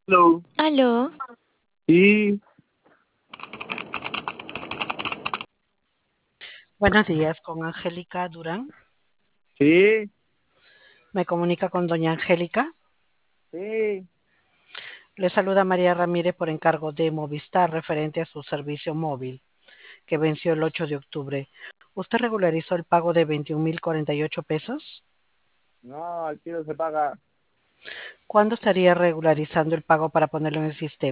Hello. Aló, Sí, Buenos días, con Angélica Durán. sí, Me comunica con doña Angélica. sí. Le saluda María Ramírez por encargo de Movistar referente a su servicio móvil que venció el 8 de octubre. ¿Usted regularizó el pago de 21.048 pesos? No, al tiro se paga. ¿Cuándo estaría regularizando el pago para ponerlo en el sistema?